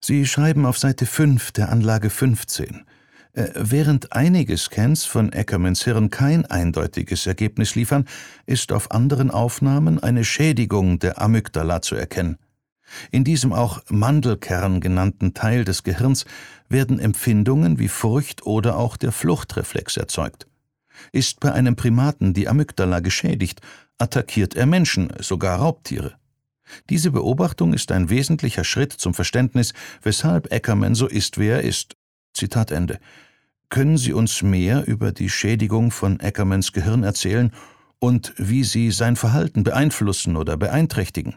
Sie schreiben auf Seite 5 der Anlage 15. Während einige Scans von Ackermans Hirn kein eindeutiges Ergebnis liefern, ist auf anderen Aufnahmen eine Schädigung der Amygdala zu erkennen. In diesem auch Mandelkern genannten Teil des Gehirns werden Empfindungen wie Furcht oder auch der Fluchtreflex erzeugt. Ist bei einem Primaten die Amygdala geschädigt, attackiert er Menschen, sogar Raubtiere. Diese Beobachtung ist ein wesentlicher Schritt zum Verständnis, weshalb Ackerman so ist, wie er ist. Zitat Ende. Können Sie uns mehr über die Schädigung von Ackermans Gehirn erzählen und wie sie sein Verhalten beeinflussen oder beeinträchtigen?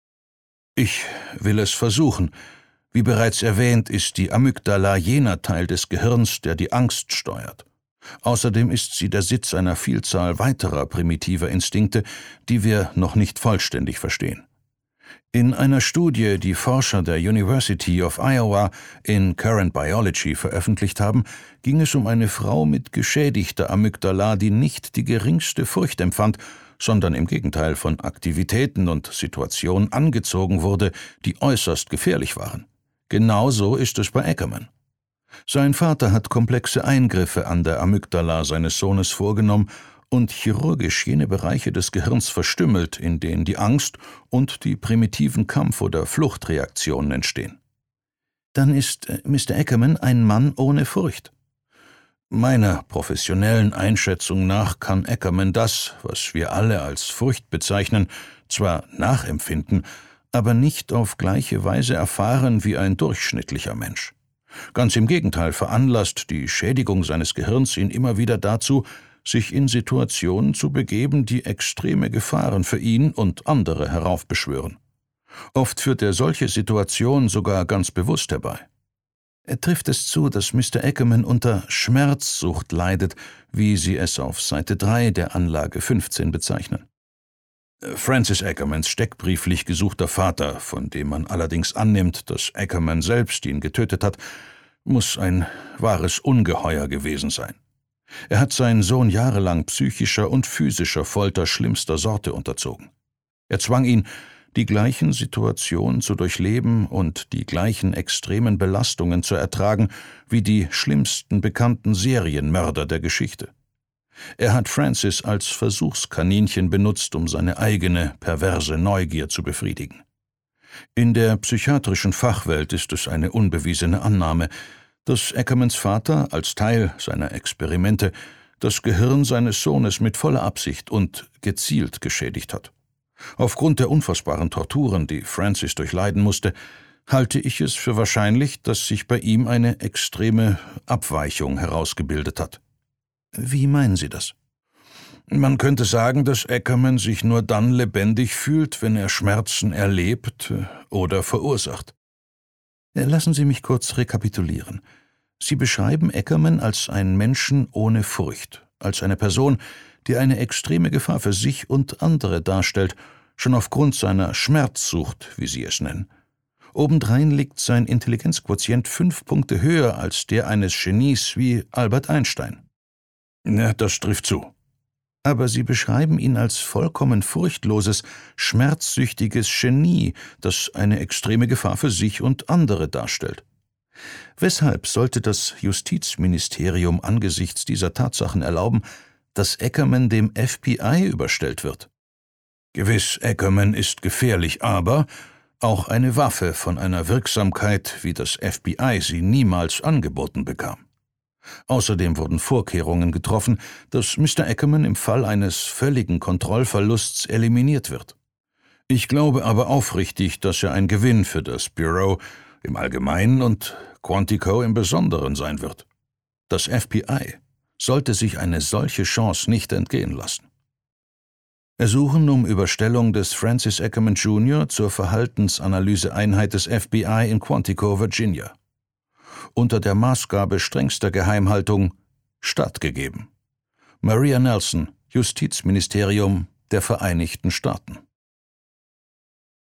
Ich will es versuchen. Wie bereits erwähnt, ist die Amygdala jener Teil des Gehirns, der die Angst steuert. Außerdem ist sie der Sitz einer Vielzahl weiterer primitiver Instinkte, die wir noch nicht vollständig verstehen. In einer Studie, die Forscher der University of Iowa in Current Biology veröffentlicht haben, ging es um eine Frau mit geschädigter Amygdala, die nicht die geringste Furcht empfand, sondern im Gegenteil von Aktivitäten und Situationen angezogen wurde, die äußerst gefährlich waren. Genauso ist es bei Ackerman. Sein Vater hat komplexe Eingriffe an der Amygdala seines Sohnes vorgenommen und chirurgisch jene Bereiche des Gehirns verstümmelt, in denen die Angst und die primitiven Kampf- oder Fluchtreaktionen entstehen. Dann ist Mr. Ackerman ein Mann ohne Furcht. Meiner professionellen Einschätzung nach kann Ackerman das, was wir alle als Furcht bezeichnen, zwar nachempfinden, aber nicht auf gleiche Weise erfahren wie ein durchschnittlicher Mensch. Ganz im Gegenteil veranlasst die Schädigung seines Gehirns ihn immer wieder dazu, sich in Situationen zu begeben, die extreme Gefahren für ihn und andere heraufbeschwören. Oft führt er solche Situationen sogar ganz bewusst herbei. Trifft es zu, dass Mr. Ackerman unter Schmerzsucht leidet, wie Sie es auf Seite 3 der Anlage 15 bezeichnen? Francis Ackermans steckbrieflich gesuchter Vater, von dem man allerdings annimmt, dass Ackerman selbst ihn getötet hat, muss ein wahres Ungeheuer gewesen sein. Er hat seinen Sohn jahrelang psychischer und physischer Folter schlimmster Sorte unterzogen. Er zwang ihn, die gleichen Situationen zu durchleben und die gleichen extremen Belastungen zu ertragen wie die schlimmsten bekannten Serienmörder der Geschichte. Er hat Francis als Versuchskaninchen benutzt, um seine eigene perverse Neugier zu befriedigen. In der psychiatrischen Fachwelt ist es eine unbewiesene Annahme, dass Ackermans Vater als Teil seiner Experimente das Gehirn seines Sohnes mit voller Absicht und gezielt geschädigt hat. Aufgrund der unfassbaren Torturen, die Francis durchleiden musste, halte ich es für wahrscheinlich, dass sich bei ihm eine extreme Abweichung herausgebildet hat. Wie meinen Sie das? Man könnte sagen, dass Ackerman sich nur dann lebendig fühlt, wenn er Schmerzen erlebt oder verursacht. Lassen Sie mich kurz rekapitulieren. Sie beschreiben Ackerman als einen Menschen ohne Furcht, als eine Person, die eine extreme Gefahr für sich und andere darstellt, schon aufgrund seiner Schmerzsucht, wie Sie es nennen. Obendrein liegt sein Intelligenzquotient 5 Punkte höher als der eines Genies wie Albert Einstein. Ja, das trifft zu. Aber Sie beschreiben ihn als vollkommen furchtloses, schmerzsüchtiges Genie, das eine extreme Gefahr für sich und andere darstellt. Weshalb sollte das Justizministerium angesichts dieser Tatsachen erlauben, dass Ackerman dem FBI überstellt wird? Gewiss, Ackerman ist gefährlich, aber auch eine Waffe von einer Wirksamkeit, wie das FBI sie niemals angeboten bekam. Außerdem wurden Vorkehrungen getroffen, dass Mr. Ackerman im Fall eines völligen Kontrollverlusts eliminiert wird. Ich glaube aber aufrichtig, dass er ein Gewinn für das Bureau im Allgemeinen und Quantico im Besonderen sein wird. Das FBI sollte sich eine solche Chance nicht entgehen lassen. Ersuchen um Überstellung des Francis Ackerman Jr. zur Verhaltensanalyseeinheit des FBI in Quantico, Virginia. Unter der Maßgabe strengster Geheimhaltung stattgegeben. Maria Nelson, Justizministerium der Vereinigten Staaten.